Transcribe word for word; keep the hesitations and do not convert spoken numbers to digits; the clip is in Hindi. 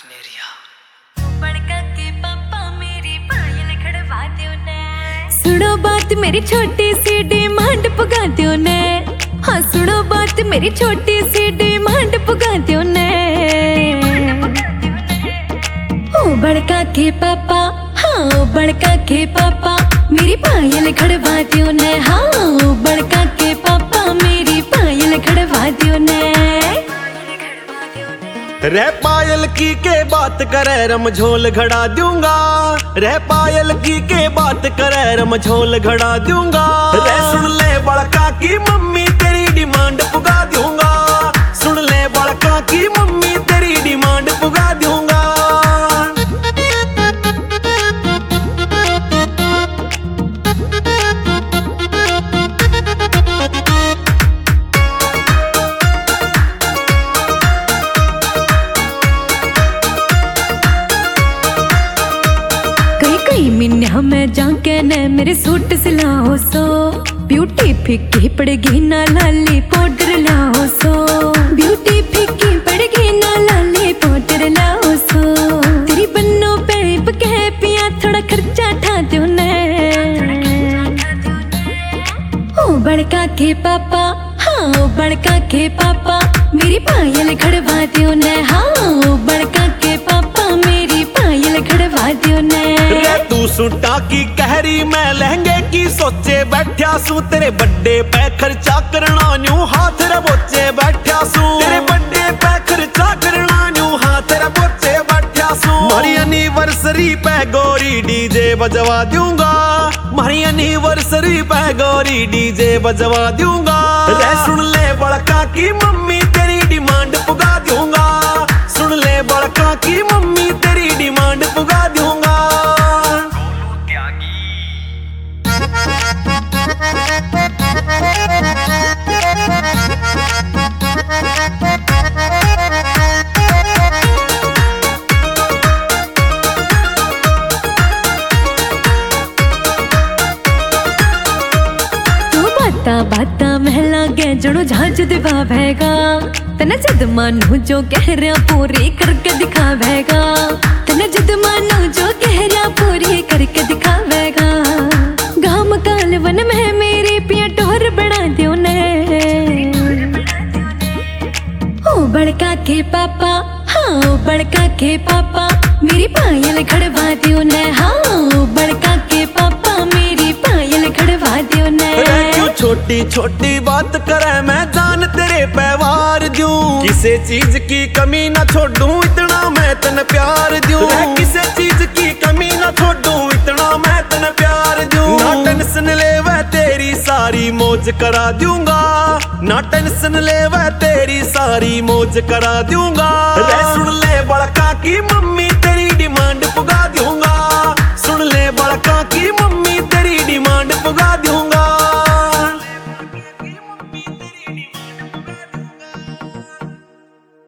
नेरिया बड़का के पापा मेरी पायल खड़वा दो ने। सुनो बात मेरी छोटी सी डिमांड पुगा दो ने। हाँ सुनो बात मेरी छोटी सी डिमांड पुगा दो ने। ओ बड़का के पापा, हाँ ओ बड़का के पापा मेरी पायल खड़वा दो ने। हाँ ओ बड़का के पापा मेरी पायल खड़वा दो ने। रे पायल की के बात करे रमझोल घड़ा दूंगा। रे पायल की के बात करे रमझोल घड़ा दूंगा। रे सुन ले बड़का की मम्मी तेरी डिमांड पुगा दूंगा। सुन ले बड़का की मम्मी तेरी डिमांड पुगा दूंगा। मिन्या मैं जाके ने मेरे सूट सिलाओ सो। ब्यूटी फीकी पड़ेगी ना लाली पाउडर लाओ सो। ब्यूटी फीकी पड़ेगी ना लाली पाउडर लाओ सो। तेरी बन्नो पे कह पिया थोड़ा खर्चा ठा दो ने। ओ बड़का के पापा, हाँ ओ बड़का के पापा मेरी पायल खड़वा दो ने। हाँ ओ बड़का के पापा मेरी पायल खड़वा दो ने। तू सुटा की कहरी मैं लहंगे की सोचे बैठा सू। तेरे बड्डे पे खर्चा करना न्यू हाथ रे बोचे बैठा सू। तेरे बड्डे पे खर्चा करना न्यू हाथ रे बोचे बैठा सू। मारी एनिवर्सरी पे गोरी डीजे बजवा दूंगा। मारी एनिवर्सरी पे गोरी डीजे बजवा दूंगा। रे सुन ले बड़का की मम्मी तेरी डिमांड पुगा दूंगा। सुन ले बड़का की मम्मी तेरी डिमांड पुगा दूंगा। बाता बाता महला गए जड़ो झाज दिवावेगा। तने जद मानो जो कह रहा पूरी करके दिखावेगा। तने जद मानो जो कह रहा पूरी करके दिखावेगा। गाम काल वन में मेरी पिया टोर बना दो ने। ओ बड़का के पापा, हाँ ओ बड़का के पापा मेरी पायल खड़वा दो ने। हाँ ओ बड़का के पापा मेरी पायल खड़वा दो ने। छोटी छोटी बात करे मैं जान तेरे पैवार दूं। किसी चीज की कमी ना छोड़ूं इतना मैं तन प्यार दूं। किसी चीज की कमी ना छोड़ूं इतना मैं तन प्यार दूं। ना टेंशन ले वह तेरी सारी मौज करा दूंगा। ना टेंशन ले वह तेरी सारी मौज करा दूंगा। रे सुन ले बड़का की मम्मी तेरी डिमांड पुगा दूंगा। सुन ले बड़का की मम्मी